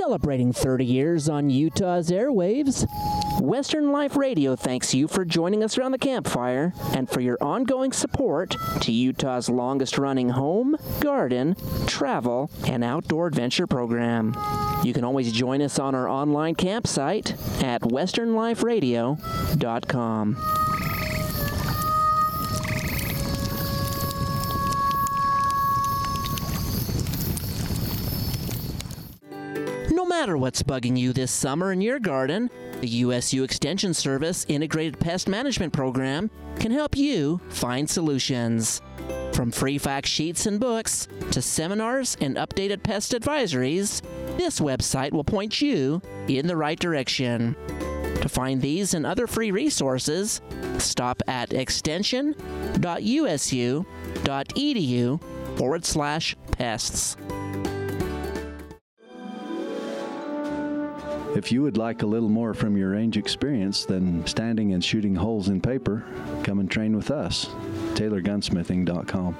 Celebrating 30 years on Utah's airwaves, Western Life Radio thanks you for joining us around the campfire and for your ongoing support to Utah's longest-running home, garden, travel, and outdoor adventure program. You can always join us on our online campsite at westernliferadio.com. No matter what's bugging you this summer in your garden, the USU Extension Service Integrated Pest Management Program can help you find solutions. From free fact sheets and books to seminars and updated pest advisories, this website will point you in the right direction. To find these and other free resources, stop at extension.usu.edu/pests. If you would like a little more from your range experience than standing and shooting holes in paper, come and train with us. TaylorGunsmithing.com.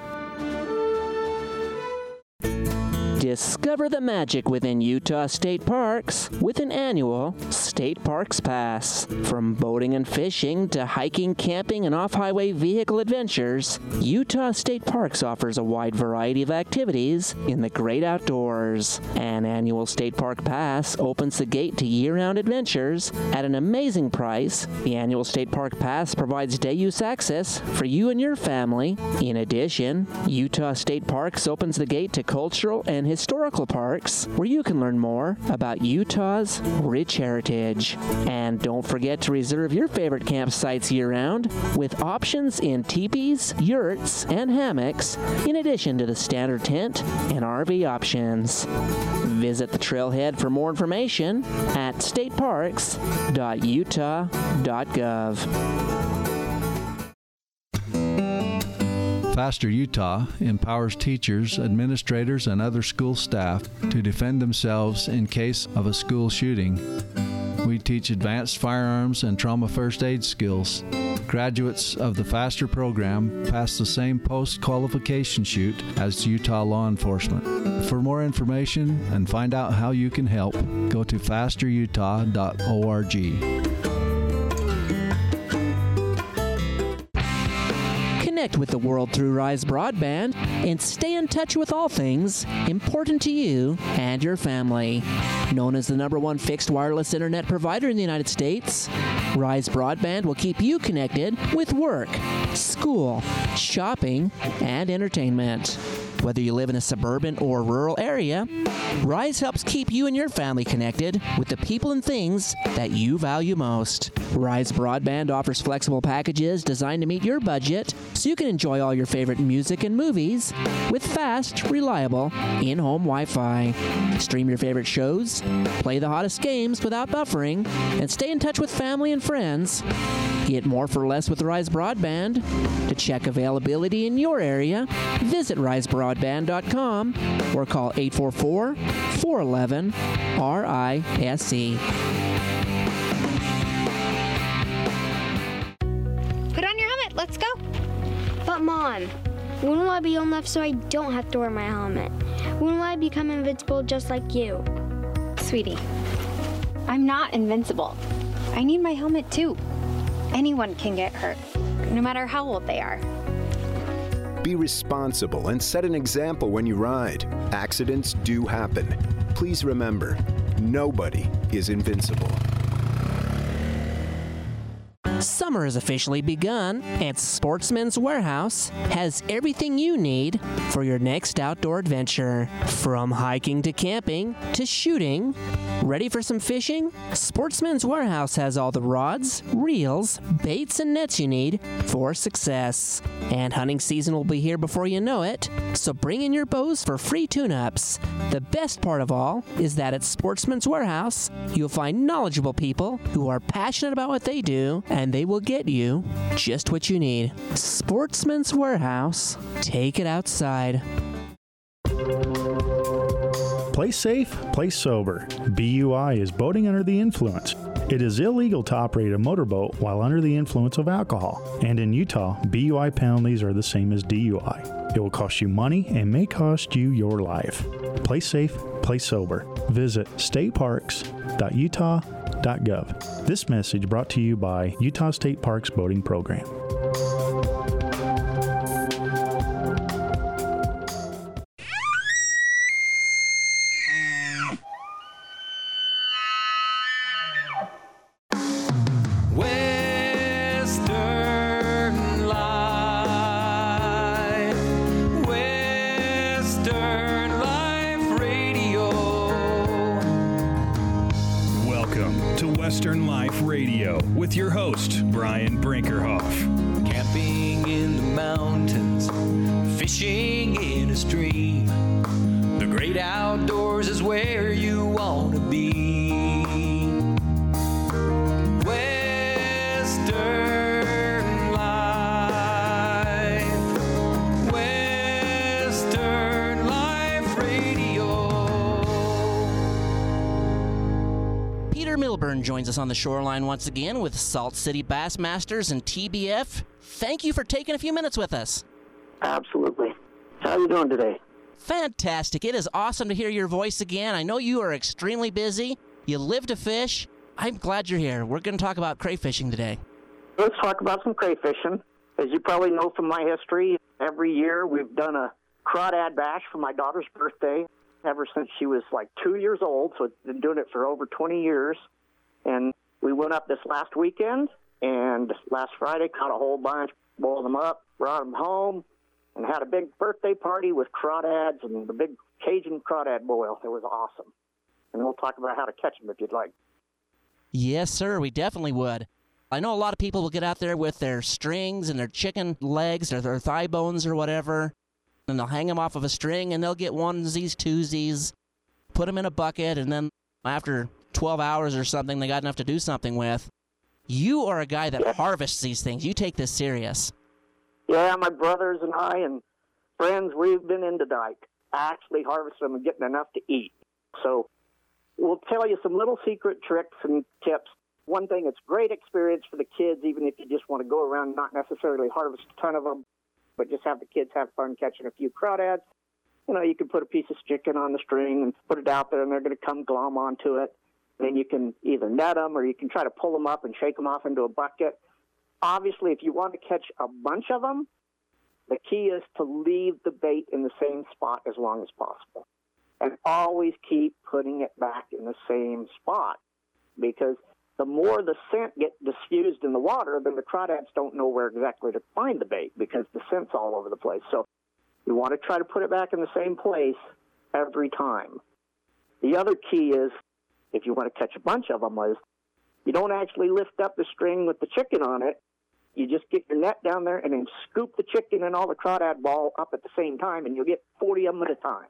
Discover the magic within Utah State Parks with an annual State Parks Pass. From boating and fishing to hiking, camping, and off-highway vehicle adventures, Utah State Parks offers a wide variety of activities in the great outdoors. An annual State Park Pass opens the gate to year-round adventures at an amazing price. The annual State Park Pass provides day-use access for you and your family. In addition, Utah State Parks opens the gate to cultural and historical parks where you can learn more about Utah's rich heritage. And don't forget to reserve your favorite campsites year-round with options in teepees, yurts, and hammocks, in addition to the standard tent and RV options. Visit the trailhead for more information at stateparks.utah.gov. Faster Utah empowers teachers, administrators, and other school staff to defend themselves in case of a school shooting. We teach advanced firearms and trauma first aid skills. Graduates of the Faster program pass the same post-qualification chute as Utah law enforcement. For more information and find out how you can help, go to fasterutah.org. Connect with the world through Rise Broadband and stay in touch with all things important to you and your family. Known as the #1 fixed wireless internet provider in the United States, Rise Broadband will keep you connected with work, school, shopping, and entertainment. Whether you live in a suburban or rural area, Rise helps keep you and your family connected with the people and things that you value most. Rise Broadband offers flexible packages designed to meet your budget so you can enjoy all your favorite music and movies with fast, reliable, in-home Wi-Fi. Stream your favorite shows, play the hottest games without buffering, and stay in touch with family and friends. Get more for less with Rise Broadband. To check availability in your area, visit risebroadband.com or call 844-411-RISE. Put on your helmet, let's go. But Mom, when will I be old enough so I don't have to wear my helmet? When will I become invincible just like you? Sweetie, I'm not invincible. I need my helmet too. Anyone can get hurt, no matter how old they are. Be responsible and set an example when you ride. Accidents do happen. Please remember, nobody is invincible. Summer has officially begun, and Sportsman's Warehouse has everything you need for your next outdoor adventure. From hiking to camping to shooting. Ready for some fishing? Sportsman's Warehouse has all the rods, reels, baits, and nets you need for success. And hunting season will be here before you know it, so bring in your bows for free tune-ups. The best part of all is that at Sportsman's Warehouse, you'll find knowledgeable people who are passionate about what they do, and they will get you just what you need. Sportsman's Warehouse. Take it outside. Play safe, play sober. BUI is boating under the influence. It is illegal to operate a motorboat while under the influence of alcohol. And in Utah, BUI penalties are the same as DUI. It will cost you money and may cost you your life. Play safe, play sober. Visit stateparks.utah.gov. This message brought to you by Utah State Parks Boating Program. Western Life Radio with your host, Brian Brinkerhoff. Camping in the mountains, fishing in a stream. The great outdoors is where you want to be. Western Life, Western Life Radio. Peter Milburn joins us on the shoreline once again with Salt City Bassmasters and TBF. Thank you for taking a few minutes with us. Absolutely. How are you doing today? Fantastic. It is awesome to hear your voice again. I know you are extremely busy. You live to fish. I'm glad you're here. We're going to talk about crayfishing today. Let's talk about some crayfishing. As you probably know from my history, every year we've done a crawdad bash for my daughter's birthday ever since she was like 2 years old, so I've been doing it for over 20 years. And we went up this last weekend, and last Friday caught a whole bunch, boiled them up, brought them home, and had a big birthday party with crawdads and the big Cajun crawdad boil. It was awesome. And we'll talk about how to catch them if you'd like. Yes, sir, we definitely would. I know a lot of people will get out there with their strings and their chicken legs or their thigh bones or whatever, and they'll hang them off of a string, and they'll get onesies, twosies, put them in a bucket, and then after 12 hours or something, they got enough to do something with. You are a guy that harvests these things. You take this serious. Yeah, my brothers and I and friends, we've been into dike, actually harvesting them and getting enough to eat. So we'll tell you some little secret tricks and tips. One thing, it's great experience for the kids, even if you just want to go around and not necessarily harvest a ton of them, but just have the kids have fun catching a few crawdads. You know, you can put a piece of chicken on the string and put it out there, and they're going to come glom onto it. Then you can either net them or you can try to pull them up and shake them off into a bucket. Obviously, if you want to catch a bunch of them, the key is to leave the bait in the same spot as long as possible. And always keep putting it back in the same spot, because the more the scent gets diffused in the water, then the crawdads don't know where exactly to find the bait because the scent's all over the place. So you want to try to put it back in the same place every time. The other key is, if you want to catch a bunch of them, is you don't actually lift up the string with the chicken on it. You just get your net down there and then scoop the chicken and all the crawdad ball up at the same time, and you'll get 40 of them at a time.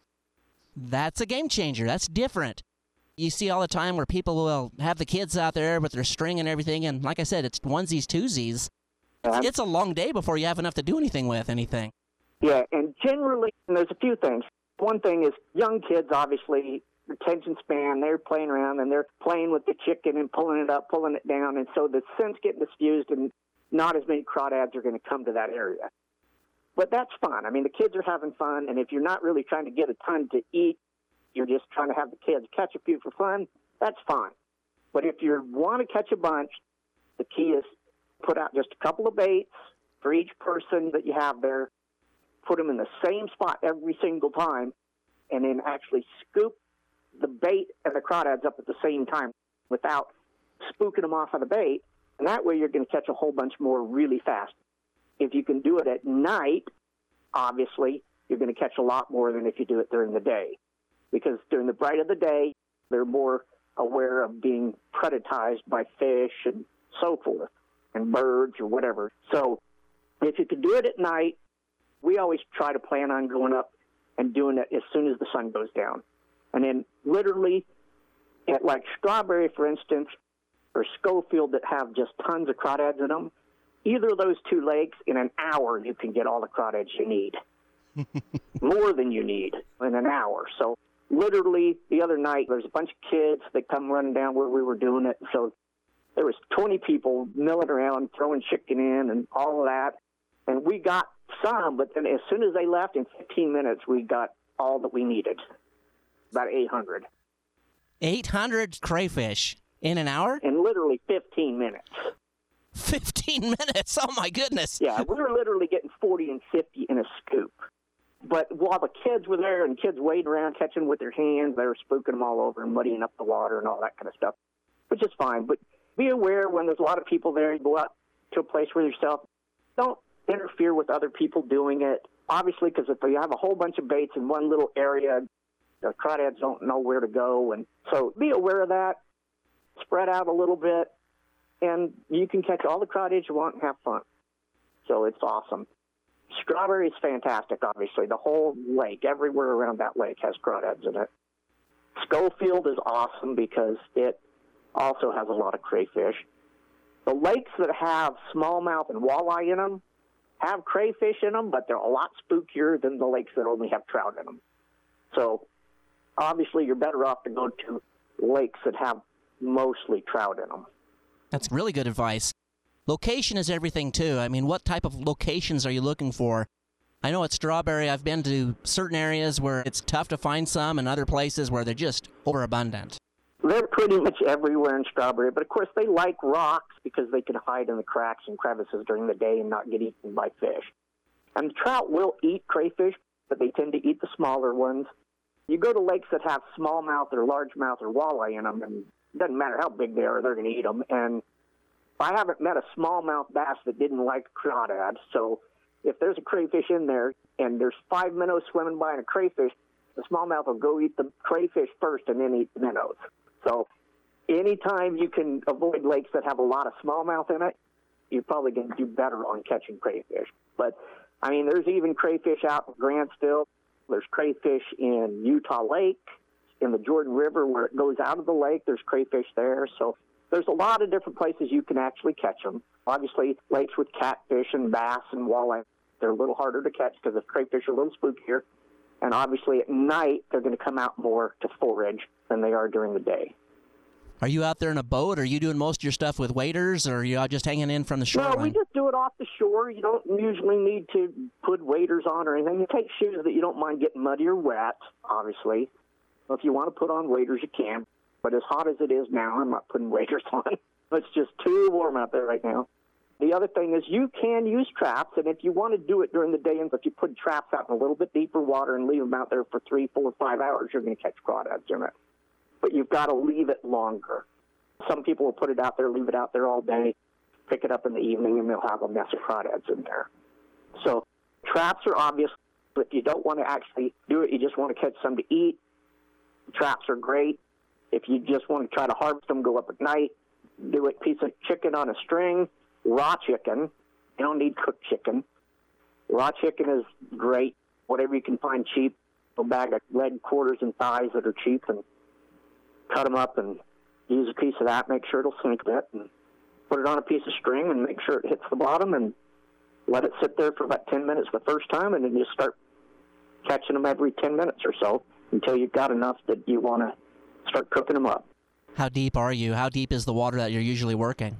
That's a game changer. That's different. You see all the time where people will have the kids out there with their string and everything, and like I said, it's onesies, twosies. It's a long day before you have enough to do anything with anything. Yeah, and generally, and there's a few things. One thing is young kids, obviously, attention span, they're playing around and they're playing with the chicken and pulling it up, pulling it down, and so the scent's getting diffused and not as many crawdads are going to come to that area. But that's fun. I mean, the kids are having fun, and if you're not really trying to get a ton to eat, you're just trying to have the kids catch a few for fun, that's fine. But if you want to catch a bunch, the key is put out just a couple of baits for each person that you have there, put them in the same spot every single time, and then actually scoop the bait and the crawdads up at the same time without spooking them off of the bait, and that way you're going to catch a whole bunch more really fast. If you can do it at night, obviously, you're going to catch a lot more than if you do it during the day, because during the bright of the day, they're more aware of being predatorized by fish and so forth, and birds or whatever. So if you can do it at night, we always try to plan on going up and doing it as soon as the sun goes down. And then literally at like Strawberry, for instance, or Schofield that have just tons of crawdads in them, either of those two lakes, in an hour, you can get all the crawdads you need. More than you need in an hour. So literally the other night, there's a bunch of kids that come running down where we were doing it. So there was 20 people milling around, throwing chicken in and all of that. And we got some, but then as soon as they left, in 15 minutes, we got all that we needed. about 800. 800 crayfish in an hour? In literally 15 minutes. 15 minutes? Oh, my goodness. Yeah, we were literally getting 40 and 50 in a scoop. But while the kids were there and kids wading around catching with their hands, they were spooking them all over and muddying up the water and all that kind of stuff, which is fine. But be aware when there's a lot of people there, you go out to a place where yourself, don't interfere with other people doing it. Obviously, because if you have a whole bunch of baits in one little area, the crawdads don't know where to go. And so be aware of that. Spread out a little bit, and you can catch all the crawdads you want and have fun. So it's awesome. Strawberry is fantastic, obviously. The whole lake, everywhere around that lake has crawdads in it. Schofield is awesome because it also has a lot of crayfish. The lakes that have smallmouth and walleye in them have crayfish in them, but they're a lot spookier than the lakes that only have trout in them. So obviously you're better off to go to lakes that have mostly trout in them. That's really good advice. Location is everything, too. I mean, what type of locations are you looking for? I know at Strawberry, I've been to certain areas where it's tough to find some and other places where they're just overabundant. They're pretty much everywhere in Strawberry, but of course they like rocks because they can hide in the cracks and crevices during the day and not get eaten by fish. And the trout will eat crayfish, but they tend to eat the smaller ones. You go to lakes that have smallmouth or largemouth or walleye in them, and it doesn't matter how big they are, they're going to eat them. And I haven't met a smallmouth bass that didn't like crawdads. So if there's a crayfish in there and there's 5 minnows swimming by and a crayfish, the smallmouth will go eat the crayfish first and then eat the minnows. So anytime you can avoid lakes that have a lot of smallmouth in it, you're probably going to do better on catching crayfish. But, I mean, there's even crayfish out in Grantsville. There's crayfish in Utah Lake, in the Jordan River where it goes out of the lake. There's crayfish there. So there's a lot of different places you can actually catch them. Obviously, lakes with catfish and bass and walleye, they're a little harder to catch because the crayfish are a little spookier. And obviously at night, they're going to come out more to forage than they are during the day. Are you out there in a boat? Are you doing most of your stuff with waders, or are you out just hanging in from the shore? No, we just do it off the shore. You don't usually need to put waders on or anything. You take shoes that you don't mind getting muddy or wet, obviously. If you want to put on waders, you can. But as hot as it is now, I'm not putting waders on. It's just too warm out there right now. The other thing is you can use traps, and if you want to do it during the day, and if you put traps out in a little bit deeper water and leave them out there for 3, 4, 5 hours, you're going to catch crawdads in it. But you've got to leave it longer. Some people will put it out there, leave it out there all day, pick it up in the evening, and they'll have a mess of crawdads in there. So traps are obvious. If you don't want to actually do it, you just want to catch some to eat, traps are great. If you just want to try to harvest them, go up at night, do it piece of chicken on a string, raw chicken. You don't need cooked chicken. Raw chicken is great. Whatever you can find cheap, a bag of leg quarters and thighs that are cheap, and cut them up and use a piece of that, make sure it'll sink a bit, and put it on a piece of string and make sure it hits the bottom and let it sit there for about 10 minutes the first time, and then you start catching them every 10 minutes or so until you've got enough that you want to start cooking them up. How deep are you? How deep is the water that you're usually working?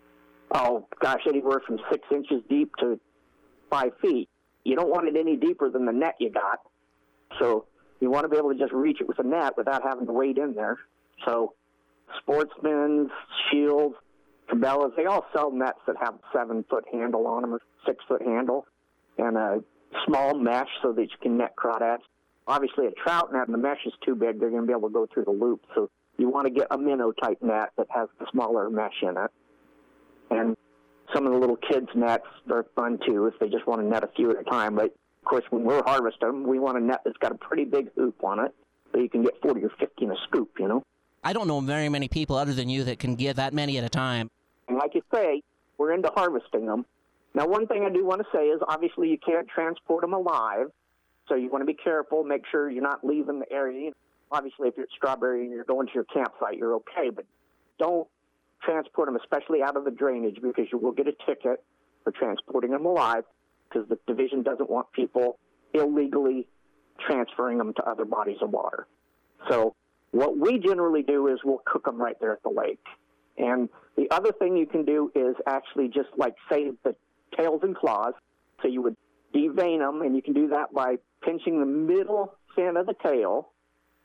Oh, gosh, anywhere from 6 inches deep to 5 feet. You don't want it any deeper than the net you got. So you want to be able to just reach it with a net without having to wade in there. So Sportsman's, Shields, Cabela's, they all sell nets that have a 7-foot handle on them or 6-foot handle and a small mesh so that you can net crawdads. Obviously, a trout net and the mesh is too big, they're going to be able to go through the loop. So you want to get a minnow-type net that has a smaller mesh in it. And some of the little kids' nets are fun, too, if they just want to net a few at a time. But, of course, when we're harvesting them, we want a net that's got a pretty big hoop on it so you can get 40 or 50 in a scoop, you know. I don't know very many people other than you that can get that many at a time. And like you say, we're into harvesting them. Now, one thing I do want to say is, obviously, you can't transport them alive. So you want to be careful, make sure you're not leaving the area. Obviously, if you're at Strawberry and you're going to your campsite, you're okay. But don't transport them, especially out of the drainage, because you will get a ticket for transporting them alive because the division doesn't want people illegally transferring them to other bodies of water. So what we generally do is we'll cook them right there at the lake. And the other thing you can do is actually just like save the tails and claws. So you would devein them, and you can do that by pinching the middle fin of the tail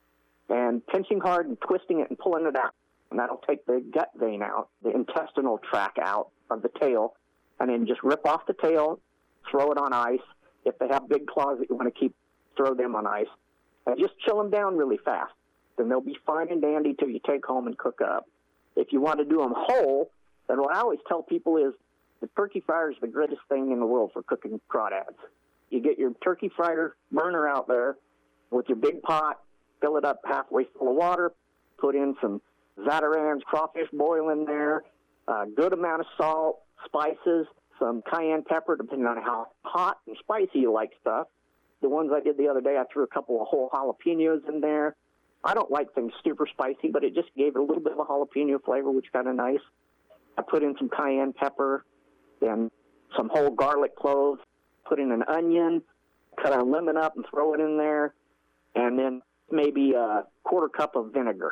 and pinching hard and twisting it and pulling it out. And that'll take the gut vein out, the intestinal tract out of the tail, and then just rip off the tail, throw it on ice. If they have big claws that you want to keep, throw them on ice. And just chill them down really fast. Then they'll be fine and dandy till you take home and cook up. If you want to do them whole, then what I always tell people is the turkey fryer is the greatest thing in the world for cooking crawdads. You get your turkey fryer burner out there with your big pot, fill it up halfway full of water, put in some Zatarain's crawfish boil in there, a good amount of salt, spices, some cayenne pepper, depending on how hot and spicy you like stuff. The ones I did the other day, I threw a couple of whole jalapenos in there. I don't like things super spicy, but it just gave it a little bit of a jalapeno flavor, which is kind of nice. I put in some cayenne pepper, then some whole garlic cloves, put in an onion, cut a lemon up and throw it in there, and then maybe a quarter cup of vinegar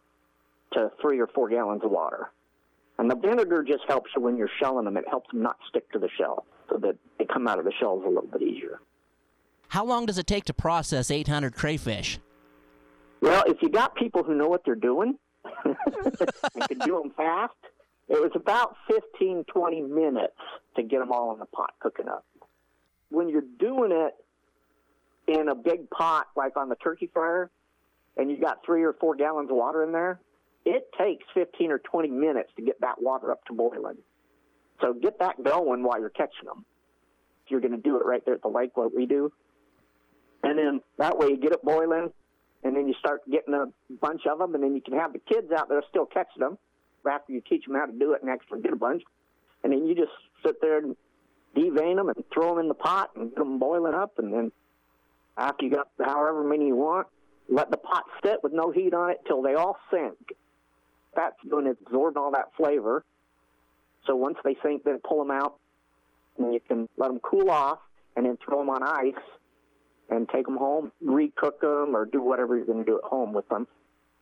to 3 or 4 gallons of water. And the vinegar just helps you when you're shelling them. It helps them not stick to the shell so that they come out of the shells a little bit easier. How long does it take to process 800 crayfish? Well, if you got people who know what they're doing, you can do them fast. It was about 15, 20 minutes to get them all in the pot cooking up. When you're doing it in a big pot, like on the turkey fryer, and you got 3 or 4 gallons of water in there, it takes 15 or 20 minutes to get that water up to boiling. So get that going while you're catching them. If you're going to do it right there at the lake, what we do. And then that way you get it boiling, and then you start getting a bunch of them, and then you can have the kids out there still catching them after you teach them how to do it and actually get a bunch. And then you just sit there and devein them and throw them in the pot and get them boiling up. And then after you got however many you want, let the pot sit with no heat on it till they all sink. That's going to absorb all that flavor. So once they sink, then pull them out, and you can let them cool off and then throw them on ice and take them home, recook them, or do whatever you're going to do at home with them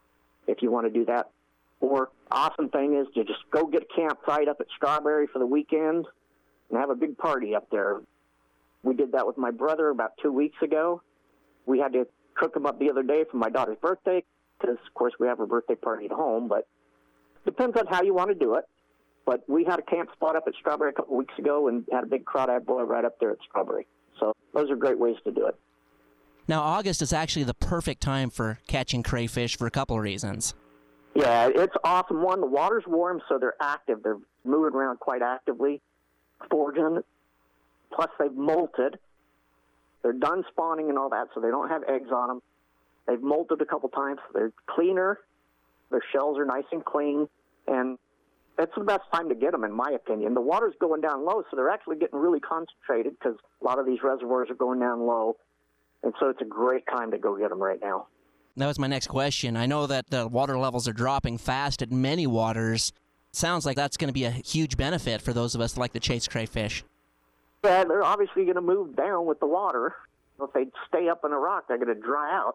if you want to do that. Or awesome thing is to just go get a campsite up at Strawberry for the weekend and have a big party up there. We did that with my brother about 2 weeks ago. We had to cook them up the other day for my daughter's birthday because, of course, we have her birthday party at home, but depends on how you want to do it. But we had a camp spot up at Strawberry a couple of weeks ago and had a big crawdad boil right up there at Strawberry. So those are great ways to do it. Now, August is actually the perfect time for catching crayfish for a couple of reasons. Yeah, it's awesome. One, the water's warm, so they're active. They're moving around quite actively, foraging. Plus, they've molted. They're done spawning and all that, so they don't have eggs on them. They've molted a couple times. So they're cleaner. Their shells are nice and clean, and it's the best time to get them, in my opinion. The water's going down low, so they're actually getting really concentrated because a lot of these reservoirs are going down low, and so it's a great time to go get them right now. That was my next question. I know that the water levels are dropping fast at many waters. Sounds like that's going to be a huge benefit for those of us that like to chase crayfish. Yeah, they're obviously going to move down with the water. If they stay up in a rock, they're going to dry out.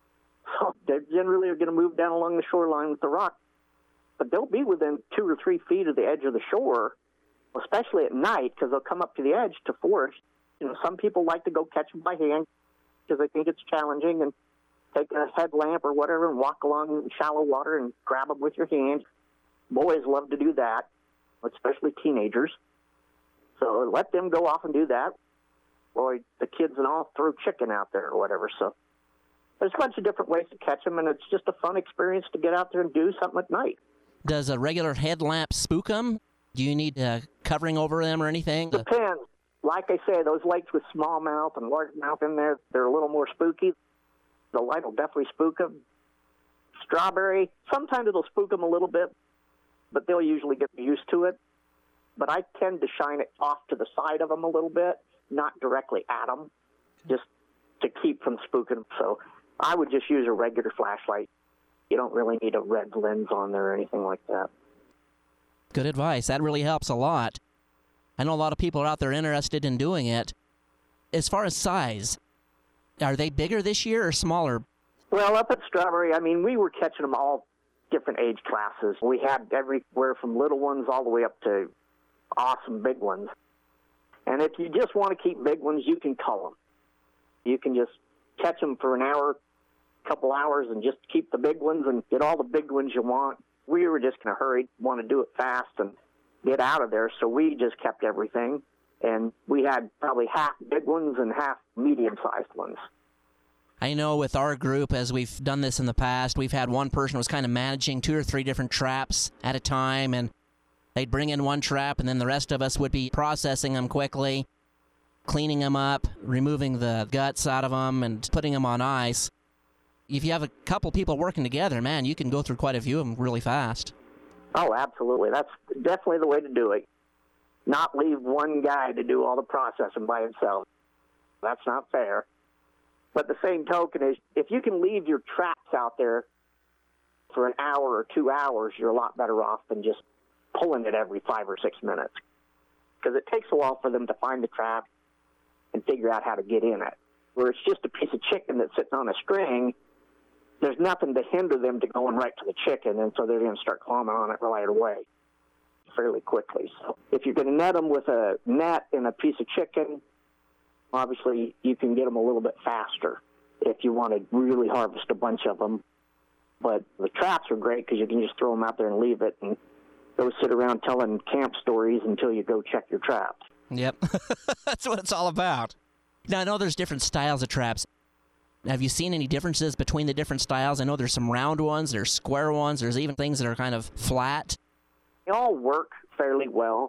So they generally are going to move down along the shoreline with the rock. But they'll be within 2 or 3 feet of the edge of the shore, especially at night, because they'll come up to the edge to forage. You know, some people like to go catch them by hand because they think it's challenging and take a headlamp or whatever and walk along shallow water and grab them with your hands. Boys love to do that, especially teenagers. So let them go off and do that. Or the kids and all throw chicken out there or whatever. So there's a bunch of different ways to catch them, and it's just a fun experience to get out there and do something at night. Does a regular headlamp spook them? Do you need covering over them or anything? Depends. Like I say, those lakes with smallmouth and largemouth in there, they're a little more spooky. The light will definitely spook them. Strawberry, sometimes it'll spook them a little bit, but they'll usually get used to it. But I tend to shine it off to the side of them a little bit, not directly at them, just to keep from spooking them. So I would just use a regular flashlight. You don't really need a red lens on there or anything like that. Good advice. That really helps a lot. I know a lot of people are out there interested in doing it. As far as size, are they bigger this year or smaller? Well, up at Strawberry, I mean, we were catching them all different age classes. We had everywhere from little ones all the way up to awesome big ones. And if you just want to keep big ones, you can cull them. You can just catch them for an hour, couple hours and just keep the big ones and get all the big ones you want. We were just in a hurry, want to do it fast and get out of there, so we just kept everything. And we had probably half big ones and half medium-sized ones. I know with our group, as we've done this in the past, we've had one person who was kind of managing 2 or 3 different traps at a time, and they'd bring in one trap, and then the rest of us would be processing them quickly, cleaning them up, removing the guts out of them, and putting them on ice. If you have a couple people working together, man, you can go through quite a few of them really fast. Oh, absolutely. That's definitely the way to do it. Not leave one guy to do all the processing by himself. That's not fair. But the same token is, if you can leave your traps out there for an hour or 2 hours, you're a lot better off than just pulling it every 5 or 6 minutes. Because it takes a while for them to find the trap and figure out how to get in it. Where it's just a piece of chicken that's sitting on a string, there's nothing to hinder them to going right to the chicken, and so they're going to start climbing on it right away fairly quickly. So if you're going to net them with a net and a piece of chicken, obviously you can get them a little bit faster if you want to really harvest a bunch of them. But the traps are great because you can just throw them out there and leave it and go sit around telling camp stories until you go check your traps. Yep. That's what it's all about. Now, I know there's different styles of traps. Have you seen any differences between the different styles? I know there's some round ones, there's square ones, there's even things that are kind of flat. They all work fairly well.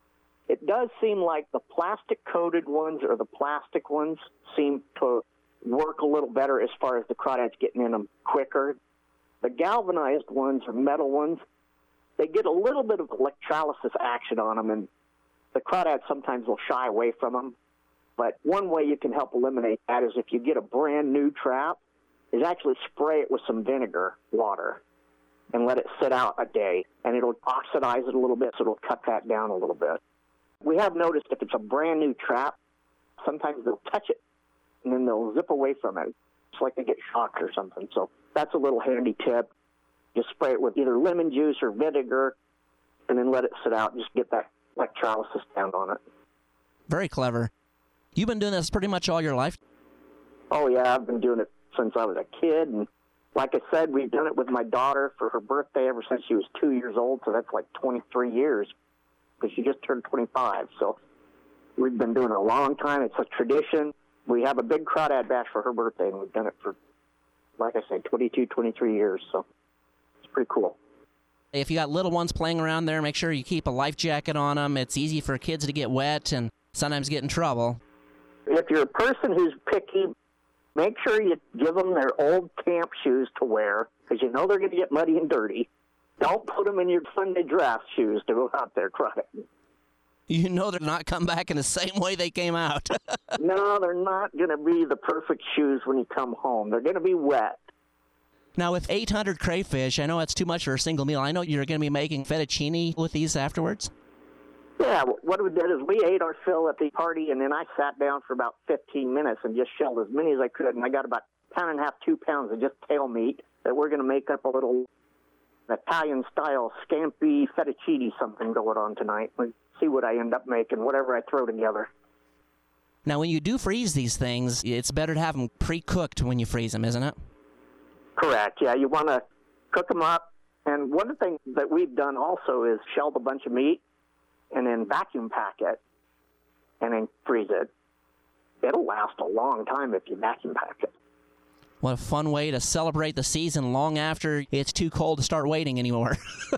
It does seem like the plastic-coated ones or the plastic ones seem to work a little better as far as the crawdads getting in them quicker. The galvanized ones or metal ones, they get a little bit of electrolysis action on them, and the crawdads sometimes will shy away from them. But one way you can help eliminate that is if you get a brand new trap, is actually spray it with some vinegar water and let it sit out a day, and it'll oxidize it a little bit, so it'll cut that down a little bit. We have noticed if it's a brand new trap, sometimes they'll touch it, and then they'll zip away from it. It's like they get shocked or something. So that's a little handy tip. Just spray it with either lemon juice or vinegar, and then let it sit out and just get that electrolysis down on it. Very clever. You've been doing this pretty much all your life? Oh, yeah, I've been doing it since I was a kid, and like I said, we've done it with my daughter for her birthday ever since she was 2 years old, so that's like 23 years, because she just turned 25. So we've been doing it a long time. It's a tradition. We have a big crawdad bash for her birthday, and we've done it for, like I said, 22, 23 years, so it's pretty cool. If you got little ones playing around there, make sure you keep a life jacket on them. It's easy for kids to get wet and sometimes get in trouble. If you're a person who's picky, make sure you give them their old camp shoes to wear, because you know they're going to get muddy and dirty. Don't put them in your Sunday draft shoes to go out there crawdading. You know they're not come back in the same way they came out. No, they're not going to be the perfect shoes when you come home. They're going to be wet. Now, with 800 crayfish, I know that's too much for a single meal. I know you're going to be making fettuccine with these afterwards. Yeah, what we did is we ate our fill at the party, and then I sat down for about 15 minutes and just shelled as many as I could, and I got about 1.5 pounds, 2 pounds of just tail meat that we're going to make up a little Italian-style scampi fettuccine something going on tonight. We'll see what I end up making, whatever I throw together. Now, when you do freeze these things, it's better to have them pre-cooked when you freeze them, isn't it? Correct, yeah. You want to cook them up, and one of the things that we've done also is shelled a bunch of meat, and then vacuum pack it, and then freeze it. It'll last a long time if you vacuum pack it. What a fun way to celebrate the season long after it's too cold to start waiting anymore.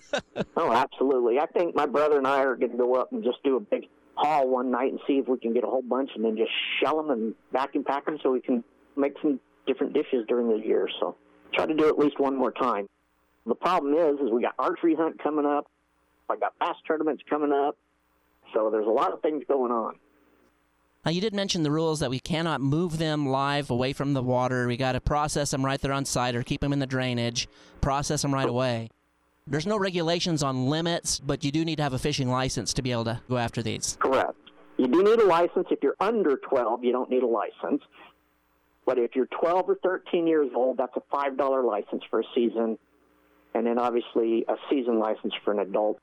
Oh, absolutely. I think my brother and I are going to go up and just do a big haul one night and see if we can get a whole bunch and then just shell them and vacuum pack them so we can make some different dishes during the year. So try to do it at least one more time. The problem is we got archery hunt coming up. I got bass tournaments coming up. So there's a lot of things going on. Now, you did mention the rules that we cannot move them live away from the water. We got to process them right there on site or keep them in the drainage, process them right away. There's no regulations on limits, but you do need to have a fishing license to be able to go after these. Correct. You do need a license. If you're under 12, you don't need a license. But if you're 12 or 13 years old, that's a $5 license for a season, and then obviously a season license for an adult.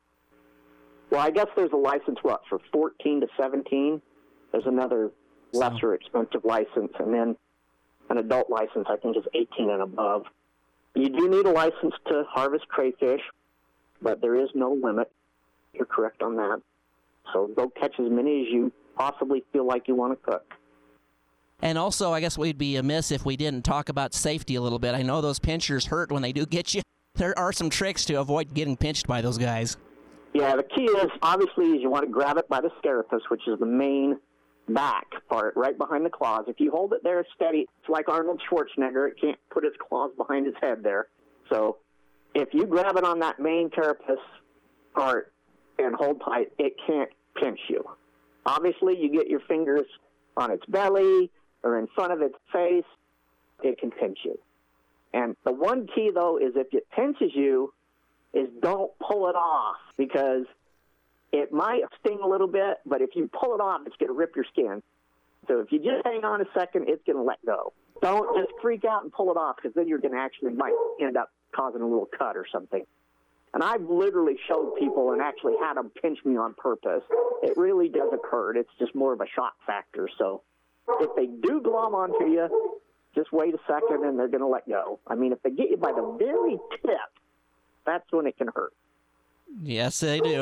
Well, I guess there's a license, for 14 to 17? There's another lesser expensive license, and then An adult license, I think, is 18 and above. You do need a license to harvest crayfish, but there is no limit. You're correct on that. So go catch as many as you possibly feel like you want to cook. And also, I guess we'd be amiss if we didn't talk about safety a little bit. I know those pinchers hurt when they do get you. There are some tricks to avoid getting pinched by those guys. Yeah, the key is, obviously, is you want to grab it by the scarathus, which is the main back part, right behind the claws. If you hold it there steady, it's like Arnold Schwarzenegger. It can't put its claws behind its head there. So if you grab it on that main carapace part and hold tight, it can't pinch you. Obviously, you get your fingers on its belly or in front of its face, it can pinch you. And the one key, though, is if it pinches you, is don't pull it off, because it might sting a little bit, but if you pull it off, it's going to rip your skin. So if you just hang on a second, it's going to let go. Don't just freak out and pull it off, because then you're going to actually might end up causing a little cut or something. And I've literally showed people and actually had them pinch me on purpose. It really doesn't hurt. It's just more of a shock factor. So if they do glom onto you, just wait a second and they're going to let go. I mean, if they get you by the very tip, that's when it can hurt. Yes, they do.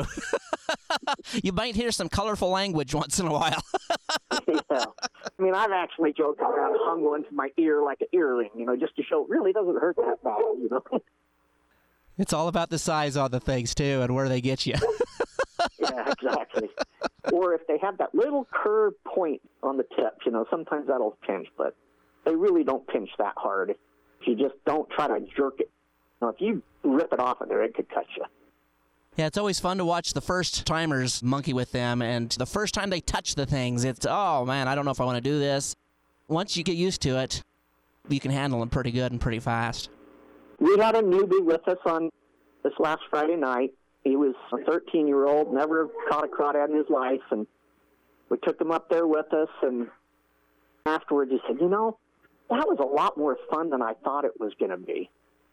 You might hear some colorful language once in a while. Yeah. I mean, I've actually joked around, hung one to my ear like an earring, just to show it really doesn't hurt that bad, It's all about the size on the things, too, and where they get you. Yeah, exactly. Or if they have that little curved point on the tip, sometimes that'll pinch, but they really don't pinch that hard. If you just don't try to jerk it. Now, if you rip it off of there, it could cut you. Yeah, it's always fun to watch the first-timers monkey with them, and the first time they touch the things, it's, oh, man, I don't know if I want to do this. Once you get used to it, you can handle them pretty good and pretty fast. We had a newbie with us on this last Friday night. He was a 13-year-old, never caught a crawdad in his life, and we took him up there with us, and afterwards he said, that was a lot more fun than I thought it was going to be.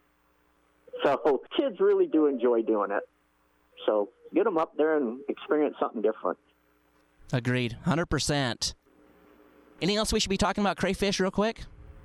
So kids really do enjoy doing it. So get them up there and experience something different. Agreed, 100%. Anything else we should be talking about crayfish real quick?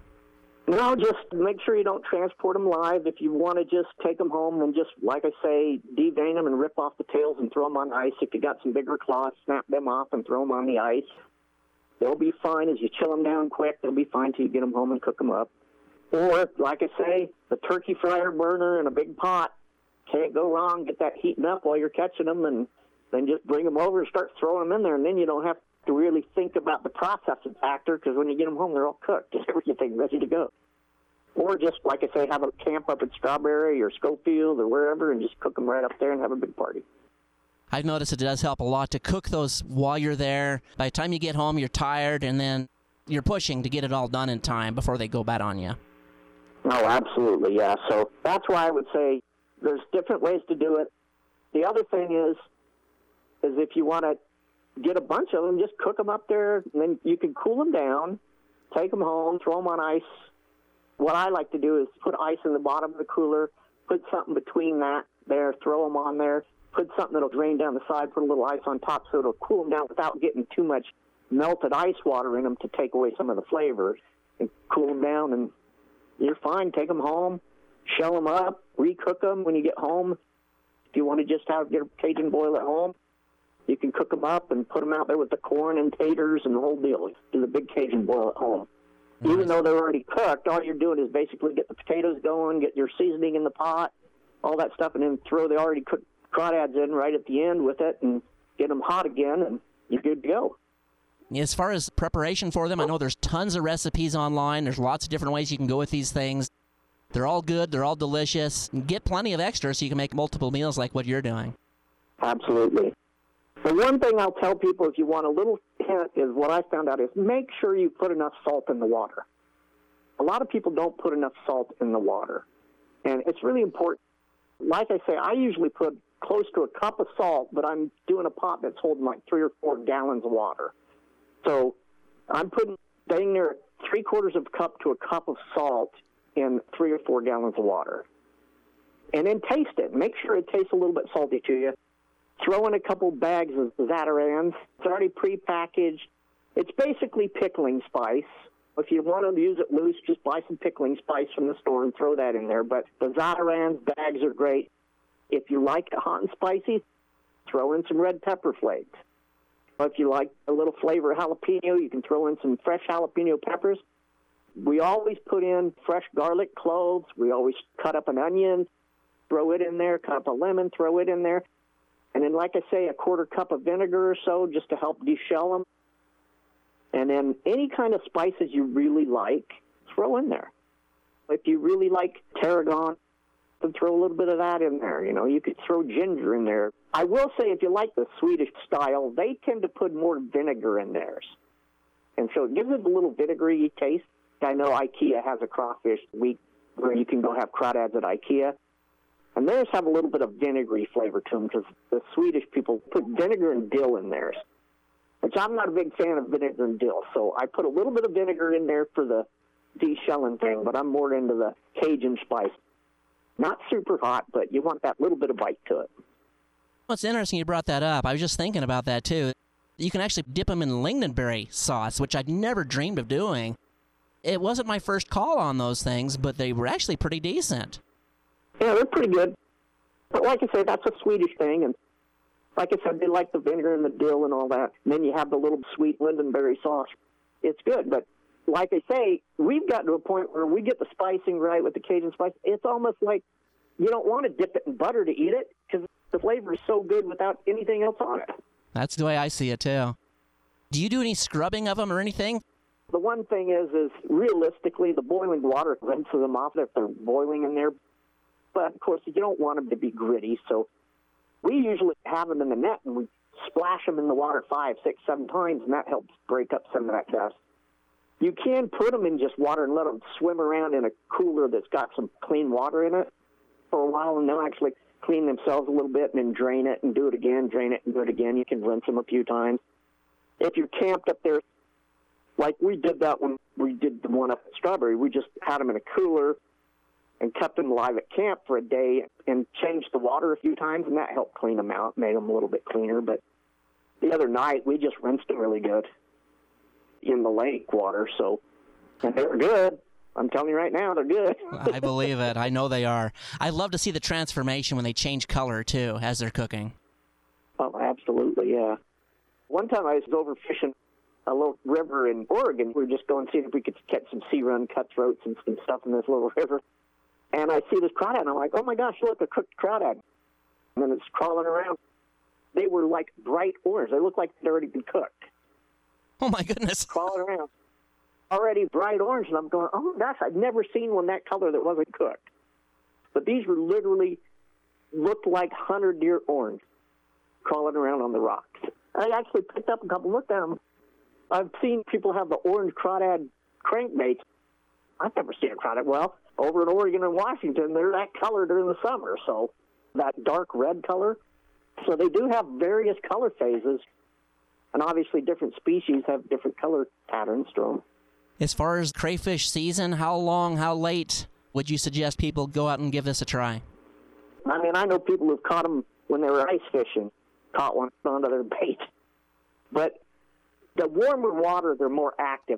No, just make sure you don't transport them live. If you want to just take them home and just, like I say, devein them and rip off the tails and throw them on ice. If you got some bigger claws, snap them off and throw them on the ice. They'll be fine. As you chill them down quick, they'll be fine till you get them home and cook them up. Or, like I say, the turkey fryer burner in a big pot. Can't go wrong. Get that heating up while you're catching them, and then just bring them over and start throwing them in there, and then you don't have to really think about the processing factor, because when you get them home, they're all cooked. Everything ready to go. Or just, like I say, have a camp up at Strawberry or Schofield or wherever and just cook them right up there and have a big party. I've noticed it does help a lot to cook those while you're there. By the time you get home, you're tired, and then you're pushing to get it all done in time before they go bad on you. Oh, absolutely, yeah. So that's why I would say there's different ways to do it. The other thing is if you want to get a bunch of them, just cook them up there, and then you can cool them down, take them home, throw them on ice. What I like to do is put ice in the bottom of the cooler, put something between that there, throw them on there, put something that'll drain down the side, put a little ice on top so it'll cool them down without getting too much melted ice water in them to take away some of the flavors, and cool them down, and you're fine. Take them home, shell them up, recook them when you get home. If you want to just get a Cajun boil at home, you can cook them up and put them out there with the corn and taters and the whole deal. Do the big Cajun boil at home. Nice. Even though they're already cooked, all you're doing is basically get the potatoes going, get your seasoning in the pot, all that stuff, and then throw the already cooked crawdads in right at the end with it and get them hot again, and you're good to go. As far as preparation for them, I know there's tons of recipes online. There's lots of different ways you can go with these things. They're all good. They're all delicious. Get plenty of extra so you can make multiple meals like what you're doing. Absolutely. The one thing I'll tell people, if you want a little hint, is what I found out is make sure you put enough salt in the water. A lot of people don't put enough salt in the water, and it's really important. Like I say, I usually put close to a cup of salt, but I'm doing a pot that's holding like 3 or 4 gallons of water. So I'm putting dang near 3/4 of a cup to a cup of salt in 3 or 4 gallons of water. And then taste it. Make sure it tastes a little bit salty to you. Throw in a couple bags of Zatarain's. It's already prepackaged. It's basically pickling spice. If you want to use it loose, just buy some pickling spice from the store and throw that in there. But the Zatarain's bags are great. If you like it hot and spicy, throw in some red pepper flakes. If you like a little flavor of jalapeno, you can throw in some fresh jalapeno peppers. We always put in fresh garlic cloves. We always cut up an onion, throw it in there, cut up a lemon, throw it in there. And then, like I say, a quarter cup of vinegar or so just to help deshell them. And then any kind of spices you really like, throw in there. If you really like tarragon, then throw a little bit of that in there. You know, you could throw ginger in there. I will say, if you like the Swedish style, they tend to put more vinegar in theirs. And so it gives it a little vinegary taste. I know IKEA has a crawfish week where you can go have crawdads at IKEA. And theirs have a little bit of vinegary flavor to them because the Swedish people put vinegar and dill in theirs, which I'm not a big fan of vinegar and dill. So I put a little bit of vinegar in there for the deshelling thing, but I'm more into the Cajun spice. Not super hot, but you want that little bit of bite to it. Well, it's interesting you brought that up. I was just thinking about that, too. You can actually dip them in lingonberry sauce, which I'd never dreamed of doing. It wasn't my first call on those things, but they were actually pretty decent. Yeah, they're pretty good. But like I said, that's a Swedish thing, and like I said, they like the vinegar and the dill and all that. And then you have the little sweet lingonberry sauce. It's good, but like I say, we've gotten to a point where we get the spicing right with the Cajun spice. It's almost like you don't want to dip it in butter to eat it because the flavor is so good without anything else on it. That's the way I see it, too. Do you do any scrubbing of them or anything? The one thing is realistically, the boiling water rinses them off if they're boiling in there. But, of course, you don't want them to be gritty, so we usually have them in the net, and we splash them in the water 5, 6, 7 times, and that helps break up some of that dust. You can put them in just water and let them swim around in a cooler that's got some clean water in it for a while, and they'll actually clean themselves a little bit and then drain it and do it again, drain it and do it again. You can rinse them a few times. If you're camped up there, like we did that when we did the one up at Strawberry, we just had them in a cooler and kept them alive at camp for a day and changed the water a few times, and that helped clean them out, made them a little bit cleaner. But the other night, we just rinsed them really good in the lake water, and they were good. I'm telling you right now, they're good. I believe it. I know they are. I love to see the transformation when they change color, too, as they're cooking. Oh, absolutely, yeah. One time I was overfishing a little river in Oregon. We were just going to see if we could catch some sea run cutthroats and some stuff in this little river. And I see this crawdad, and I'm like, oh, my gosh, look, a cooked crawdad. And then it's crawling around. They were like bright orange. They looked like they'd already been cooked. Oh, my goodness. Crawling around. Already bright orange, and I'm going, oh, gosh, I've never seen one that color that wasn't cooked. But these were literally looked like 100-year orange crawling around on the rocks. I actually picked up a couple, looked at them. I've seen people have the orange crawdad crankbaits. I've never seen a crawdad. Well, over in Oregon and Washington, they're that color during the summer, so that dark red color. So they do have various color phases, and obviously different species have different color patterns to them. As far as crayfish season, how long, how late would you suggest people go out and give this a try? I mean, I know people who've caught them when they were ice fishing, caught one onto their bait. But the warmer water, they're more active,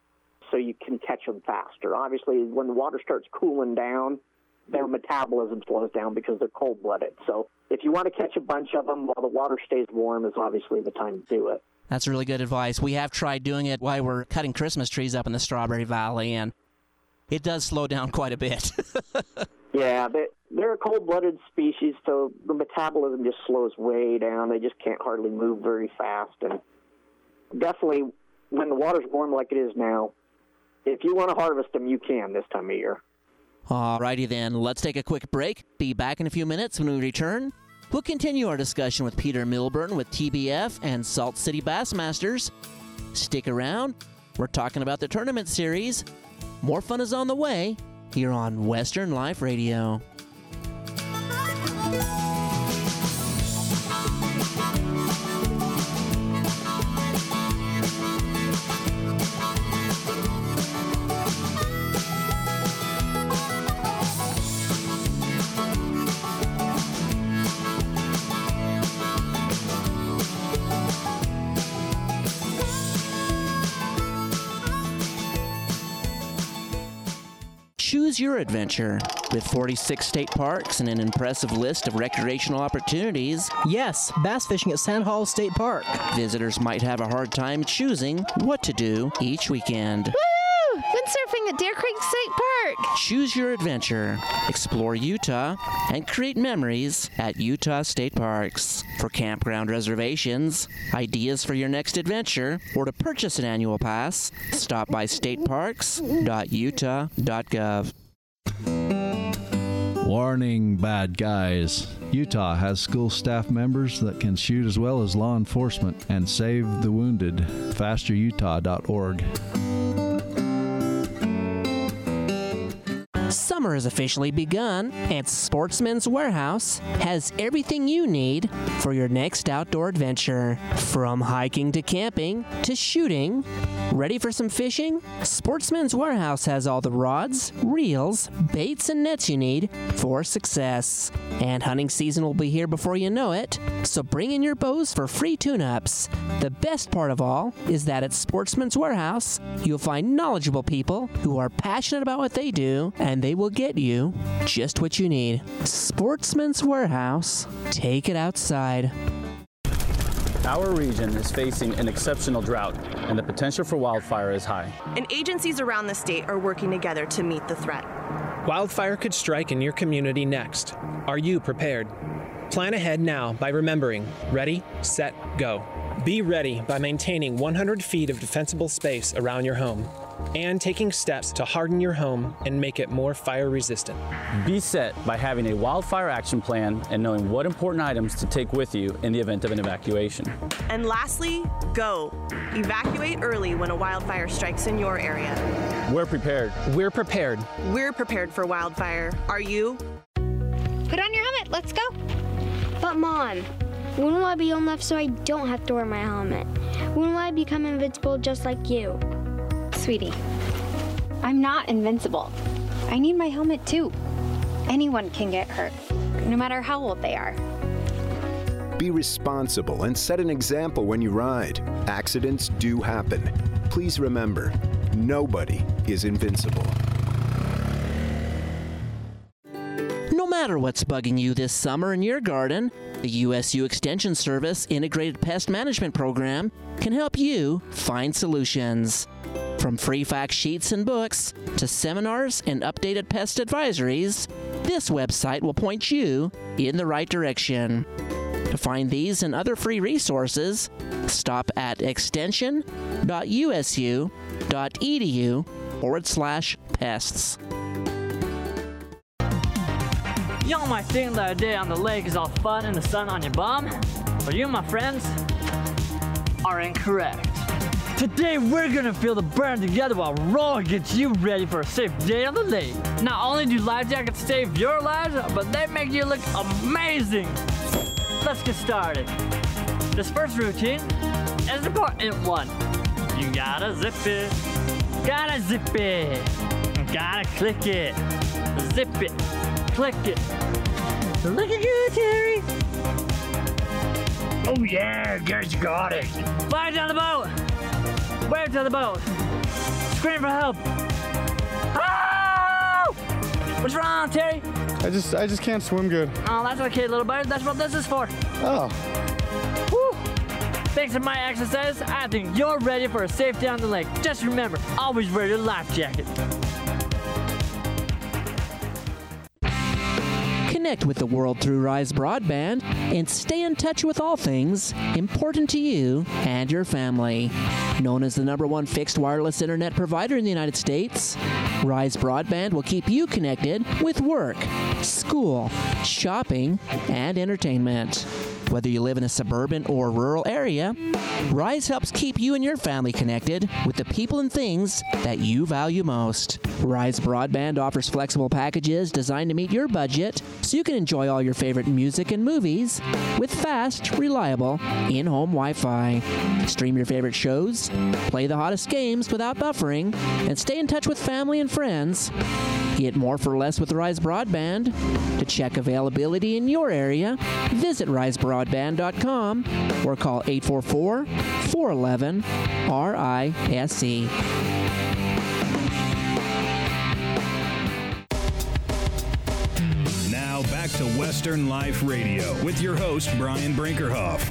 so you can catch them faster. Obviously, when the water starts cooling down, their metabolism slows down because they're cold-blooded. So if you want to catch a bunch of them while the water stays warm is obviously the time to do it. That's really good advice. We have tried doing it while we're cutting Christmas trees up in the Strawberry Valley, and it does slow down quite a bit. Yeah, they're a cold-blooded species, so the metabolism just slows way down. They just can't hardly move very fast. And definitely, when the water's warm like it is now, if you want to harvest them, you can this time of year. All righty then, let's take a quick break. Be back in a few minutes. When we return, we'll continue our discussion with Peter Milburn with TBF and Salt City Bassmasters. Stick around. We're talking about the tournament series. More fun is on the way here on Western Life Radio. Choose your adventure. With 46 state parks and an impressive list of recreational opportunities, yes, bass fishing at Sand Hall State Park. Visitors might have a hard time choosing what to do each weekend. Woo! Windsurfing at Deer Creek State Park. Choose your adventure. Explore Utah and create memories at Utah State Parks. For campground reservations, ideas for your next adventure, or to purchase an annual pass, stop by stateparks.utah.gov. Warning, bad guys. Utah has school staff members that can shoot as well as law enforcement and save the wounded. FasterUtah.org. Summer has officially begun, and Sportsman's Warehouse has everything you need for your next outdoor adventure. From hiking to camping to shooting. Ready for some fishing? Sportsman's Warehouse has all the rods, reels, baits, and nets you need for success. And hunting season will be here before you know it, so bring in your bows for free tune-ups. The best part of all is that at Sportsman's Warehouse, you'll find knowledgeable people who are passionate about what they do, and they will get you just what you need. Sportsman's Warehouse. Take it outside. Our region is facing an exceptional drought, and the potential for wildfire is high. And agencies around the state are working together to meet the threat. Wildfire could strike in your community next. Are you prepared? Plan ahead now by remembering, ready, set, go. Be ready by maintaining 100 feet of defensible space around your home and taking steps to harden your home and make it more fire resistant. Be set by having a wildfire action plan and knowing what important items to take with you in the event of an evacuation. And lastly, go. Evacuate early when a wildfire strikes in your area. We're prepared. We're prepared. We're prepared for wildfire. Are you? Put on your helmet, let's go. But Mom, when will I be old enough so I don't have to wear my helmet? When will I become invincible just like you? Sweetie, I'm not invincible. I need my helmet too. Anyone can get hurt, no matter how old they are. Be responsible and set an example when you ride. Accidents do happen. Please remember, nobody is invincible. No matter what's bugging you this summer in your garden, the USU Extension Service Integrated Pest Management Program can help you find solutions. From free fact sheets and books to seminars and updated pest advisories, this website will point you in the right direction. To find these and other free resources, stop at extension.usu.edu/pests. Y'all might think that a day on the lake is all fun in the sun on your bum, but you, my friends, are incorrect. Today we're gonna feel the burn together while Roy gets you ready for a safe day on the lake. Not only do life jackets save your lives, but they make you look amazing. Let's get started. This first routine is an important one. You gotta zip it, gotta zip it, gotta click it, zip it, click it. Looking good, Terry. Oh yeah, guys got it. Fly down the boat. Wave to the boat. Scream for help. Oh! What's wrong, Terry? I just can't swim good. Oh, that's okay, little buddy. That's what this is for. Oh. Woo! Thanks to my exercise, I think you're ready for a safe day on the lake. Just remember, always wear your life jacket. Connect with the world through Rise Broadband and stay in touch with all things important to you and your family. Known as the #1 fixed wireless internet provider in the United States, Rise Broadband will keep you connected with work, school, shopping, and entertainment. Whether you live in a suburban or rural area, Rise helps keep you and your family connected with the people and things that you value most. Rise Broadband offers flexible packages designed to meet your budget so you can enjoy all your favorite music and movies with fast, reliable, in-home Wi-Fi. Stream your favorite shows, play the hottest games without buffering, and stay in touch with family and friends. Get more for less with Rise Broadband. To check availability in your area, visit risebroadband.com or call 844-411-RISE. to Western Life Radio with your host, Brian Brinkerhoff.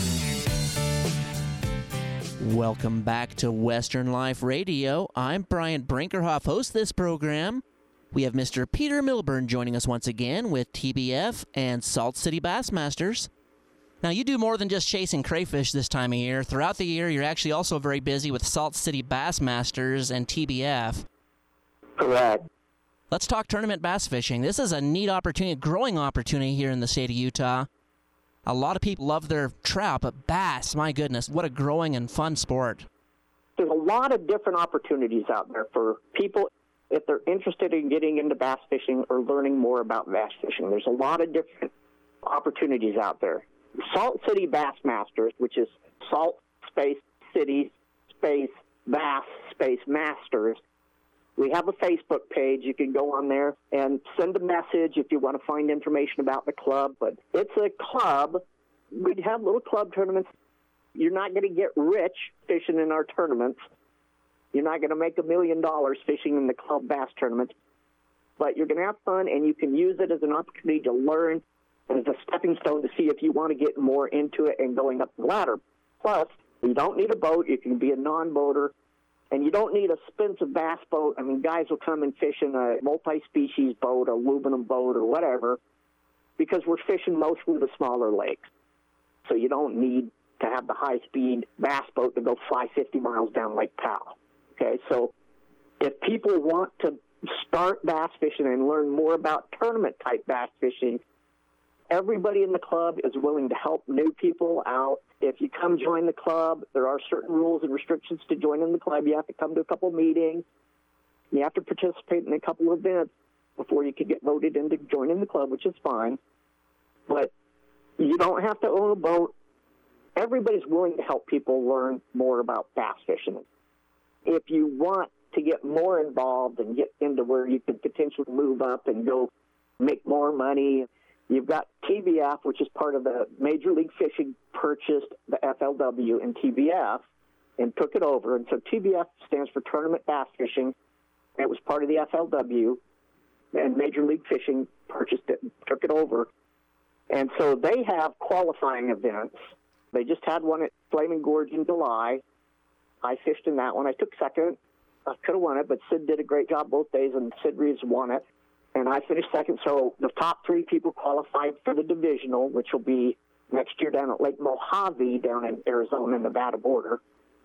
Welcome back to Western Life Radio. I'm Brian Brinkerhoff, host of this program. We have Mr. Peter Milburn joining us once again with TBF and Salt City Bassmasters. Now, you do more than just chasing crayfish this time of year. Throughout the year, you're actually also very busy with Salt City Bassmasters and TBF. Correct. Let's talk tournament bass fishing. This is a neat opportunity, a growing opportunity here in the state of Utah. A lot of people love their trout, but bass, my goodness, what a growing and fun sport. There's a lot of different opportunities out there for people if they're interested in getting into bass fishing or learning more about bass fishing. There's a lot of different opportunities out there. Salt City Bassmasters, which is Salt Space City Space Bass Space Masters. We have a Facebook page. You can go on there and send a message if you want to find information about the club. But it's a club. We'd have little club tournaments. You're not going to get rich fishing in our tournaments. You're not going to make $1 million fishing in the club bass tournaments. But you're going to have fun, and you can use it as an opportunity to learn and as a stepping stone to see if you want to get more into it and going up the ladder. Plus, you don't need a boat. You can be a non-boater. And you don't need a expensive bass boat. I mean, guys will come and fish in a multi-species boat, aluminum boat, or whatever, because we're fishing mostly the smaller lakes. So you don't need to have the high-speed bass boat to go fly 50 miles down Lake Powell. Okay, so if people want to start bass fishing and learn more about tournament-type bass fishing, everybody in the club is willing to help new people out. If you come join the club, there are certain rules and restrictions to join in the club. You have to come to a couple meetings. You have to participate in a couple of events before you can get voted into joining the club, which is fine. But you don't have to own a boat. Everybody's willing to help people learn more about bass fishing. If you want to get more involved and get into where you could potentially move up and go make more money, you've got TBF, which is part of the Major League Fishing, purchased the FLW and TBF and took it over. And so TBF stands for Tournament Bass Fishing. It was part of the FLW, and Major League Fishing purchased it and took it over. And so they have qualifying events. They just had one at Flaming Gorge in July. I fished in that one. I took second. I could have won it, but Sid did a great job both days, and Sid Reeves won it. And I finished second, so the top three people qualified for the divisional, which will be next year down at Lake Mojave down in Arizona and Nevada border.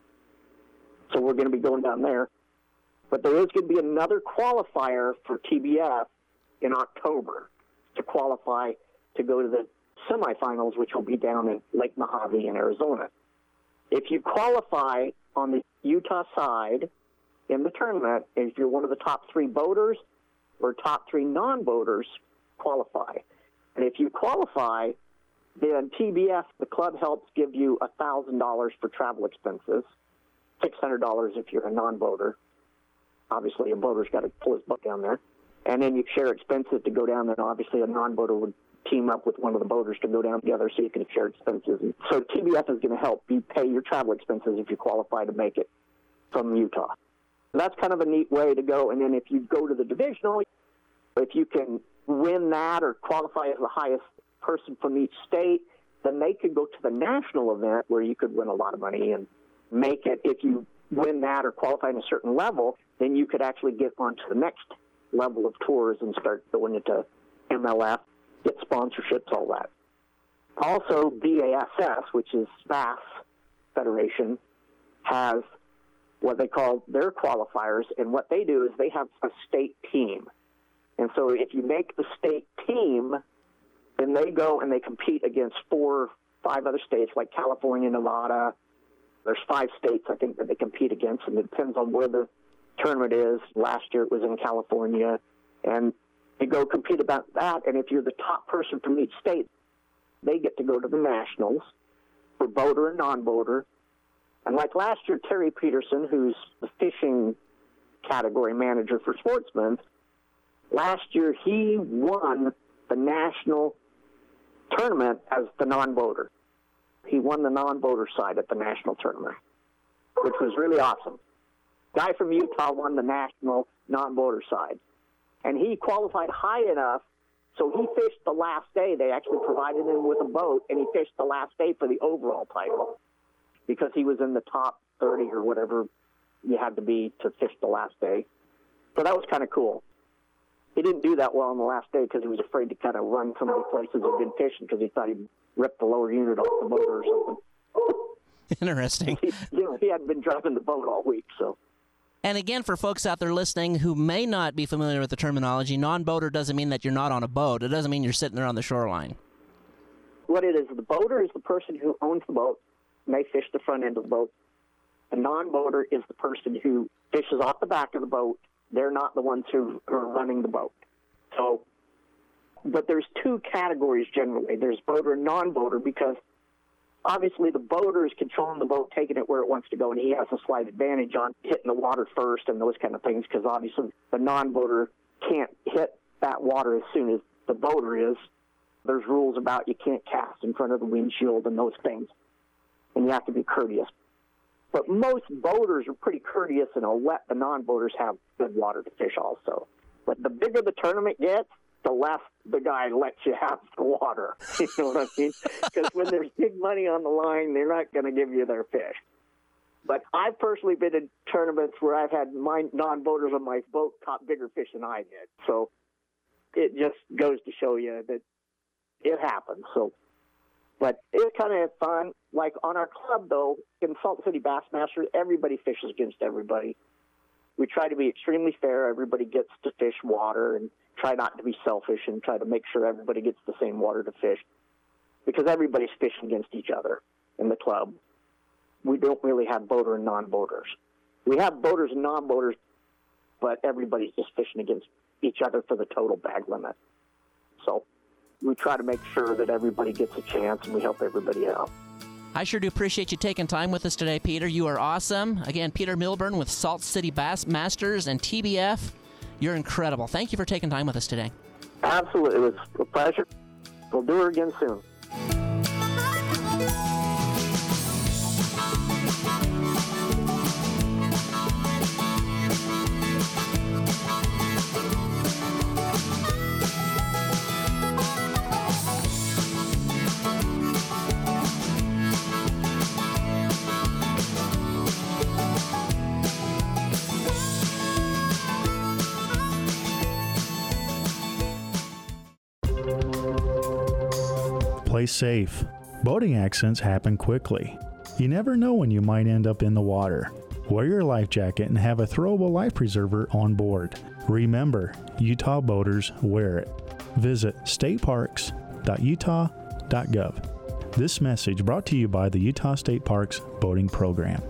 So we're going to be going down there. But there is going to be another qualifier for TBF in October to qualify to go to the semifinals, which will be down in Lake Mojave in Arizona. If you qualify on the Utah side in the tournament, if you're one of the top three boaters, or top three non-boaters qualify. And if you qualify, then TBF, the club, helps give you $1,000 for travel expenses, $600 if you're a non-boater. Obviously, a boater's got to pull his boat down there. And then you share expenses to go down there. And obviously, a non-boater would team up with one of the boaters to go down together so you can share expenses. And so TBF is going to help you pay your travel expenses if you qualify to make it from Utah. That's kind of a neat way to go. And then if you go to the divisional, if you can win that or qualify as the highest person from each state, then they could go to the national event where you could win a lot of money and make it. If you win that or qualify in a certain level, then you could actually get onto the next level of tours and start going into MLF, get sponsorships, all that. Also, BASS, which is Bass Federation, has what they call their qualifiers, and what they do is they have a state team. And so if you make the state team, then they go and they compete against 4 or 5 other states like California, Nevada. There's 5 states, I think, that they compete against, and it depends on where the tournament is. Last year it was in California. And you go compete about that, and if you're the top person from each state, they get to go to the nationals for boater and non-boater. And like last year, Terry Peterson, who's the fishing category manager for Sportsman, last year he won the national tournament as the non-boater. He won the non-boater side at the national tournament, which was really awesome. Guy from Utah won the national non-boater side. And he qualified high enough So he fished the last day. They actually provided him with a boat, and he fished the last day for the overall title because he was in the top 30 or whatever you had to be to fish the last day. So that was kind of cool. He didn't do that well on the last day because he was afraid to kind of run some of the places he'd been fishing because he thought he'd rip the lower unit off the motor or something. Interesting. He hadn't been driving the boat all week, so. And again, for folks out there listening who may not be familiar with the terminology, non-boater doesn't mean that you're not on a boat. It doesn't mean you're sitting there on the shoreline. What it is, the boater is the person who owns the boat, and they fish the front end of the boat. A non-boater is the person who fishes off the back of the boat. They're not the ones who are running the boat. So, but there's two categories generally. There's boater and non-boater because obviously the boater is controlling the boat, taking it where it wants to go, and he has a slight advantage on hitting the water first and those kind of things because obviously the non-boater can't hit that water as soon as the boater is. There's rules about you can't cast in front of the windshield and those things, and you have to be courteous. But most boaters are pretty courteous and will let the non-boaters have good water to fish also. But the bigger the tournament gets, the less the guy lets you have the water. You know what I mean? Because when there's big money on the line, they're not going to give you their fish. But I've personally been in tournaments where I've had my non-boaters on my boat caught bigger fish than I did. So it just goes to show you that it happens. So, but it's kind of fun. Like on our club, though, in Salt City Bassmasters, everybody fishes against everybody. We try to be extremely fair. Everybody gets to fish water and try not to be selfish and try to make sure everybody gets the same water to fish because everybody's fishing against each other in the club. We don't really have boater and non-boaters. We have boaters and non-boaters, but everybody's just fishing against each other for the total bag limit. So we try to make sure that everybody gets a chance and we help everybody out. I sure do appreciate you taking time with us today, Peter. You are awesome. Again, Peter Milburn with Salt City Bassmasters and TBF. You're incredible. Thank you for taking time with us today. Absolutely. It was a pleasure. We'll do her again soon. Play safe. Boating accidents happen quickly. You never know when you might end up in the water. Wear your life jacket and have a throwable life preserver on board. Remember, Utah boaters wear it. Visit stateparks.utah.gov. This message brought to you by the Utah State Parks Boating Program.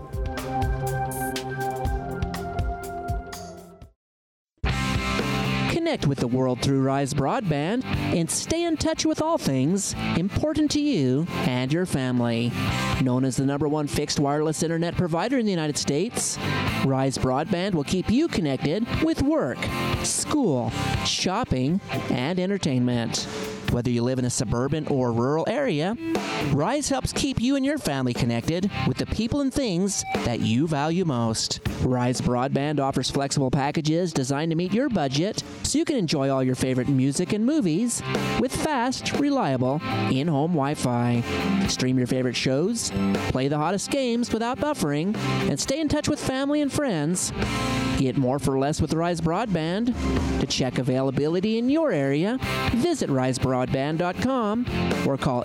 Connect with the world through Rise Broadband and stay in touch with all things important to you and your family. Known as the #1 fixed wireless internet provider in the United States, Rise Broadband will keep you connected with work, school, shopping, and entertainment. Whether you live in a suburban or rural area, Rise helps keep you and your family connected with the people and things that you value most. Rise Broadband offers flexible packages designed to meet your budget so you can enjoy all your favorite music and movies with fast, reliable, in-home Wi-Fi. Stream your favorite shows, play the hottest games without buffering, and stay in touch with family and friends. Get more for less with Rise Broadband. To check availability in your area, visit risebroadband.com or call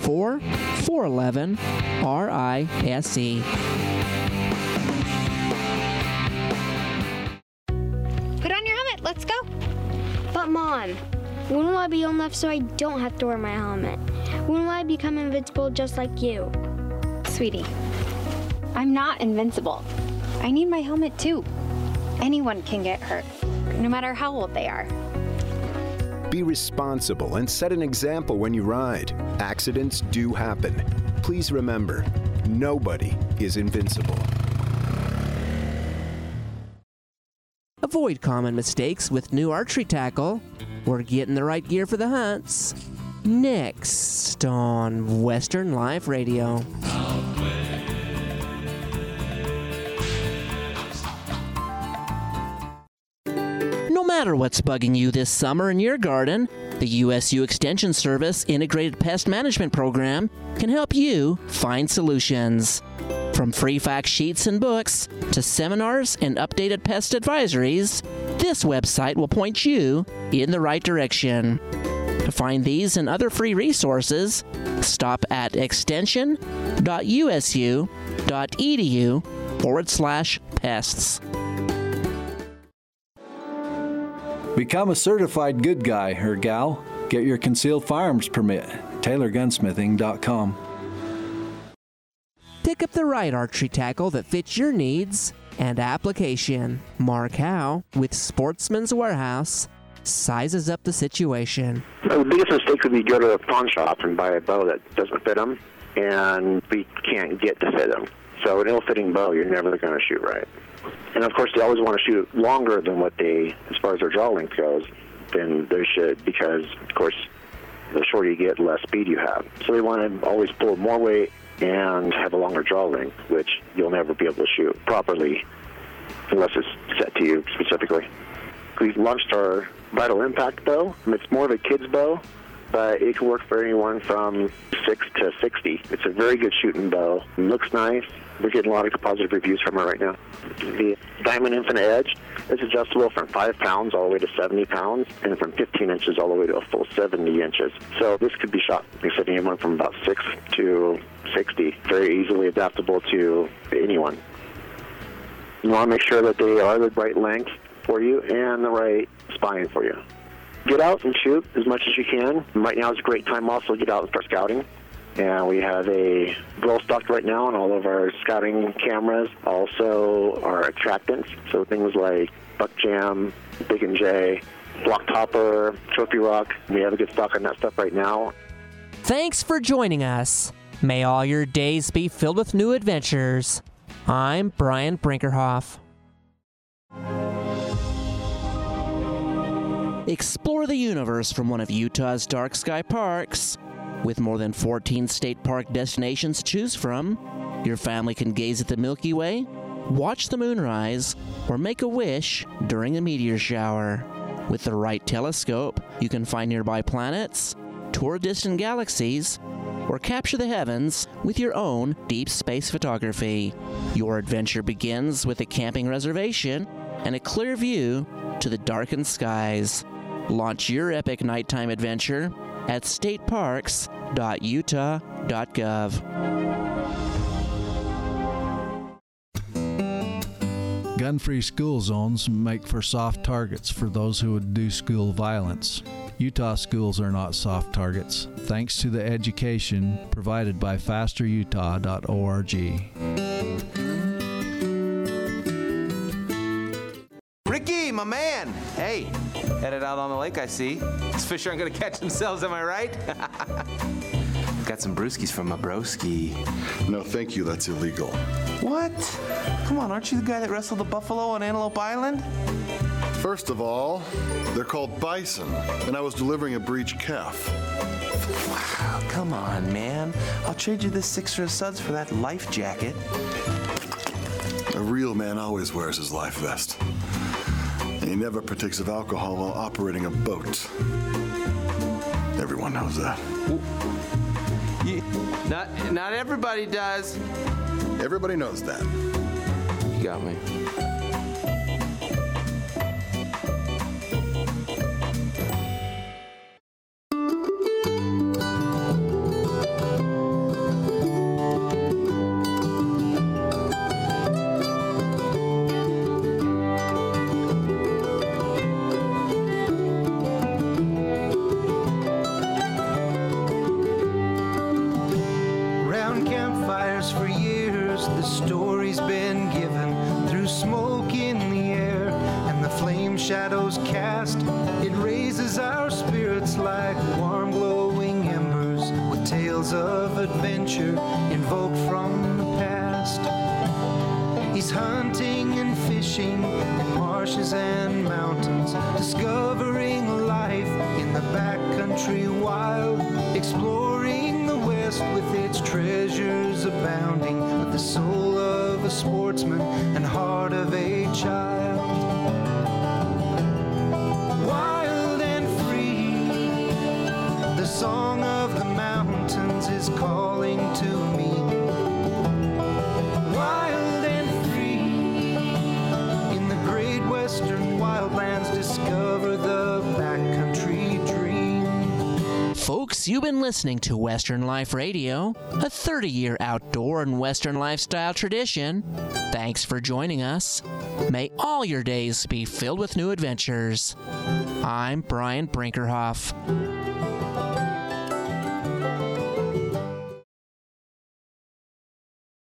844-411-RISE. Put on your helmet, let's go. But Mom, when will I be old enough so I don't have to wear my helmet? When will I become invincible just like you? Sweetie, I'm not invincible. I need my helmet too. Anyone can get hurt, no matter how old they are. Be responsible and set an example when you ride. Accidents do happen. Please remember, nobody is invincible. Avoid common mistakes with new archery tackle or getting the right gear for the hunts. Next on Western Life Radio. No matter Whatever what's bugging you this summer in your garden, the USU Extension Service Integrated Pest Management Program can help you find solutions. From free fact sheets and books to seminars and updated pest advisories, this website will point you in the right direction. To find these and other free resources, stop at extension.usu.edu/pests. Become a certified good guy or gal. Get your concealed firearms permit. TaylorGunsmithing.com. Pick up the right archery tackle that fits your needs and application. Mark Howe with Sportsman's Warehouse sizes up the situation. The biggest mistake would be go to a pawn shop and buy a bow that doesn't fit them, and we can't get to fit them. So an ill-fitting bow, you're never going to shoot right. And of course, they always want to shoot longer than what they, as far as their draw length goes, than they should, because of course, the shorter you get, the less speed you have. So they want to always pull more weight and have a longer draw length, which you'll never be able to shoot properly unless it's set to you specifically. We've launched our Vital Impact bow. It's more of a kid's bow, but it can work for anyone from 6 to 60. It's a very good shooting bow. It looks nice. We're getting a lot of positive reviews from it right now. The Diamond Infinite Edge is adjustable from 5 pounds all the way to 70 pounds, and from 15 inches all the way to a full 70 inches. So this could be shot, like I said, anyone from about 6 to 60. Very easily adaptable to anyone. You want to make sure that they are the right length for you and the right spine for you. Get out and shoot as much as you can. Right now is a great time also to get out and start scouting. And we have a well stocked right now on all of our scouting cameras, also our attractants. So things like Buck Jam, Big and J, Block Topper, Trophy Rock. We have a good stock on that stuff right now. Thanks for joining us. May all your days be filled with new adventures. I'm Brian Brinkerhoff. Explore the universe from one of Utah's dark sky parks. With more than 14 state park destinations to choose from, your family can gaze at the Milky Way, watch the moonrise, or make a wish during a meteor shower. With the right telescope, you can find nearby planets, tour distant galaxies, or capture the heavens with your own deep space photography. Your adventure begins with a camping reservation and a clear view to the darkened skies. Launch your epic nighttime adventure at stateparks.utah.gov. Gun-free school zones make for soft targets for those who would do school violence. Utah schools are not soft targets, thanks to the education provided by fasterutah.org. Ricky, my man! Hey, headed out on the lake, I see. These fish aren't gonna catch themselves, am I right? Got some brewskis from my broski. No, thank you, that's illegal. What? Come on, aren't you the guy that wrestled the buffalo on Antelope Island? First of all, they're called bison, and I was delivering a breech calf. Wow, come on, man. I'll trade you this 6 of suds for that life jacket. A real man always wears his life vest. And he never partakes of alcohol while operating a boat. Everyone knows that. Not everybody does. Everybody knows that. You got me. Shadows cast, it raises our spirits like warm glowing embers with tales of adventure invoked from the past. He's hunting and fishing in marshes and mountains, discovering life in the backcountry wild, exploring the West with its treasures abounding, with the soul of a sportsman and heart of a child. folks, you've been listening to Western Life Radio, a 30-year outdoor and Western lifestyle tradition. Thanks for joining us. May all your days be filled with new adventures. I'm Brian Brinkerhoff.